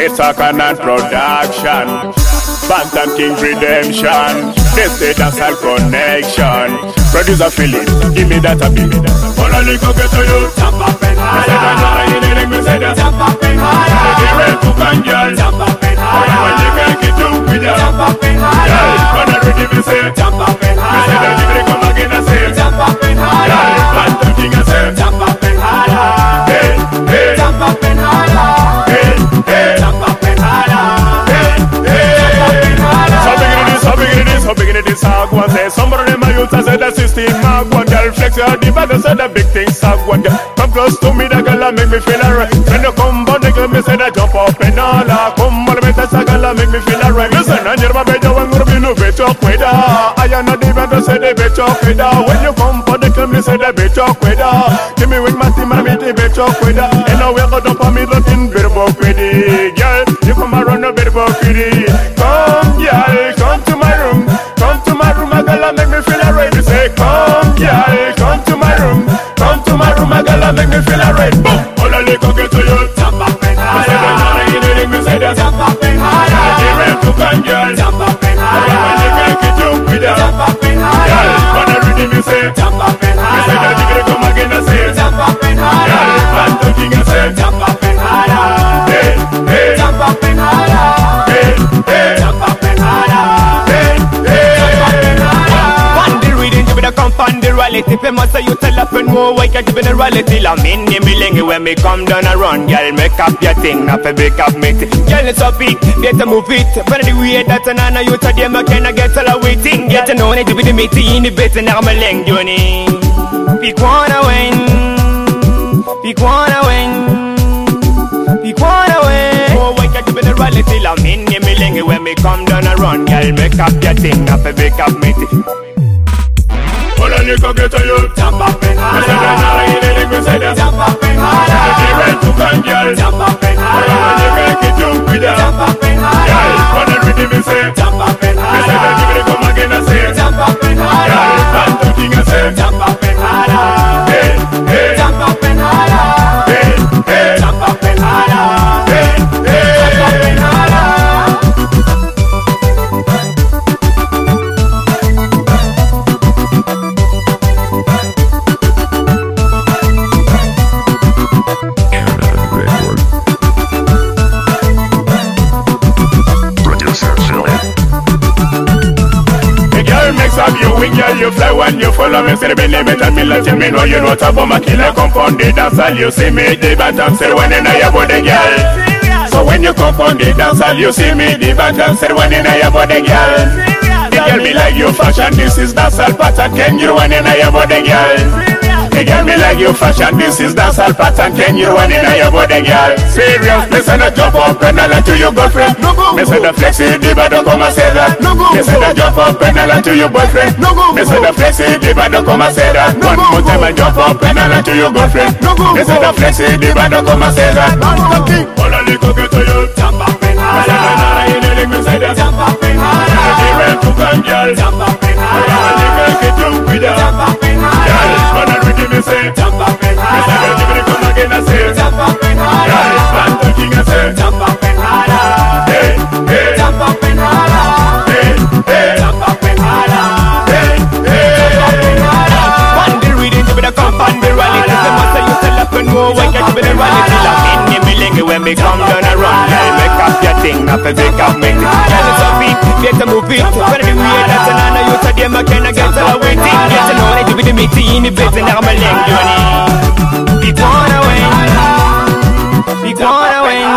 It's a canon production. Bantam King's Redemption. This the dancehall connection. Producer Philip, give me that a beat. All I need to get to you. Jump up and higher. I said I'm not in it, me say that. Jump up and higher. Get ready to bang, girl. Jump up and higher. When you can't get to with ya. Jump up and higher. Girl, when I ready, me say jump up and higher. Me say that you come again, I say jump up and higher. Girl, Bantam King, I say jump up and higher. Hey, hey. Jump up and higher. Hey, hey. Jump up and higher. Hey, hey. So big in this hog one say somebody in my youth I said the system hog one girl flex your deep I said the big things hog one girl come close to me the girl make me feel alright when you come on the girl me say that jump up and all come on me touch the girl make me feel alright listen and you're my better one gonna be no better queda I am not even to say the better queda when you come on the girl me say the better queda give me with my team and me the better queda and now we got up on me looking better queda girl you come around a better queda come girl come to my room. Come to my room, my girl, make me feel alright. You say, come, yeah, come to my room. Come to my room, my girl, make me feel alright. Boom, all I need to get to you. Jump up and higher. I said, I'm not in me say that. Jump up and higher. Get ready to bang, girl. Jump up and higher. When you can't get you with her. Jump up and higher. Girl, when I read me say, jump up and higher. I said, that you gonna come again, I say, jump up and higher. Girl, Bantam King, I say, jump up and higher. Hey, hey. Jump up and higher. Hey, hey. Jump up and higher. Compound the reality, famous so you tell up and more wake up in the reality. La mini millengi when me come down a run, girl make up your thing, not for break up me. Girl it's up it, better move it. But the way that an you to them again I get all waiting. Get to know it with the meeting in the bed and I'm a leng journey. Pick one win, pick one win, pick one win. More wake up in the reality. La mini millengi when me come down a run, girl make up your thing, not for break up me. All I need to get to you. Jump up and higher. I said I'm not in it, me say that. Jump up and higher. Get ready to bang, girl. Jump up and higher. When you can't get you with her. Jump up and higher. Girl, when I read me say jump up and higher. I said that you gonna come again, I say jump up and higher. Girl, Bantam King, I say jump up and higher. Hey, hey. Jump up and higher. Hey, hey. Jump up and higher. Hey, hey. Jump up and higher. You fly when you follow me, say the limit and me let you me know you know top of my killer compound the dancehall. You see me the Bantam say when in your body, girl. So when you compound the dancehall, you see me the Bantam say when in your body, girl. The girl me like you fashion, this is dancehall pattern. Can you run in your body, girl? The girl me like you fashion, this is dancehall pattern. Can you run in your body, girl? Serious, me say the jump up and I to your girlfriend. Me say the flexi diva don't come and say that. Me say the jump up and I to your boyfriend. Me say the flexi diva don't come and say that. One more time I jump up and I to your girlfriend. Me say the flexi diva don't come and say that. All I need to get to you. Jump up and higher. I said I'm not in it, me say that. Jump up and higher. Get ready to bang, girl. Jump up and higher. When you can't get you with her. Jump up and higher. Girl, when I read me say jump up and higher. Me say that you gonna come again, I say jump up and higher. Girl, Bantam King, I say jump up and higher. Hey, hey. Jump up and higher. Hey, hey. Jump up and higher. Hey, hey. Jump up and higher. One day reading to be the compound the reality. The master you tell up and more wake up to be the reality. La mini millengi when me come down a run, girl make up your thing, not for break up me. Girl it's up it, better move it. When the way that an you to them again I get all waiting. Get to know it with the meeting in the bed and I'm a leng journey. Pick one win, pick one win.